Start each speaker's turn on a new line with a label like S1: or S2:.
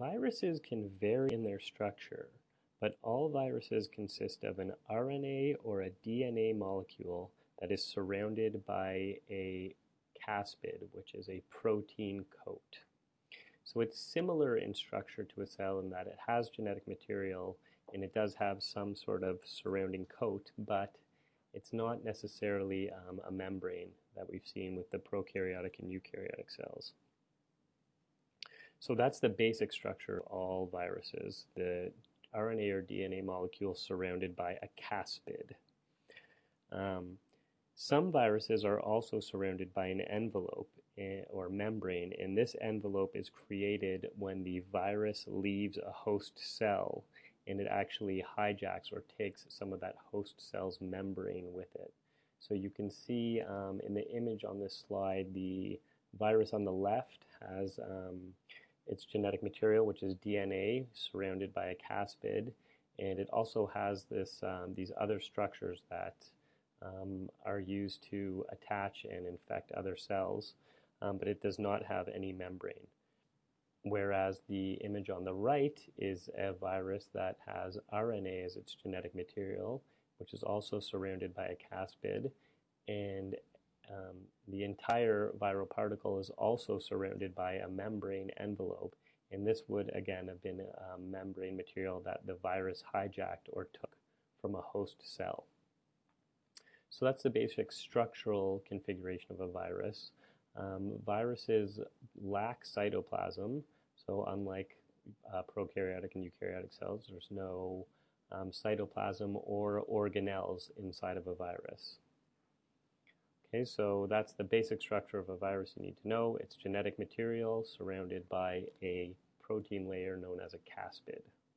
S1: Viruses can vary in their structure, but all viruses consist of an RNA or a DNA molecule that is surrounded by a caspid, which is a protein coat. So it's similar in structure to a cell in that it has genetic material and it does have some sort of surrounding coat, but it's not necessarily a membrane that we've seen with the prokaryotic and eukaryotic cells. So that's the basic structure of all viruses, the RNA or DNA molecule surrounded by a caspid. Some viruses are also surrounded by an envelope or membrane, and this envelope is created when the virus leaves a host cell and it actually hijacks or takes some of that host cell's membrane with it. So you can see in the image on this slide, the virus on the left has its genetic material, which is DNA, surrounded by a caspid, and it also has these other structures that are used to attach and infect other cells, but it does not have any membrane. Whereas the image on the right is a virus that has RNA as its genetic material, which is also surrounded by a caspid, and the entire viral particle is also surrounded by a membrane envelope, and this would again have been a membrane material that the virus hijacked or took from a host cell. So that's the basic structural configuration of a virus. Viruses lack cytoplasm, so unlike prokaryotic and eukaryotic cells, there's no cytoplasm or organelles inside of a virus. Okay, so that's the basic structure of a virus you need to know. It's genetic material surrounded by a protein layer known as a caspid.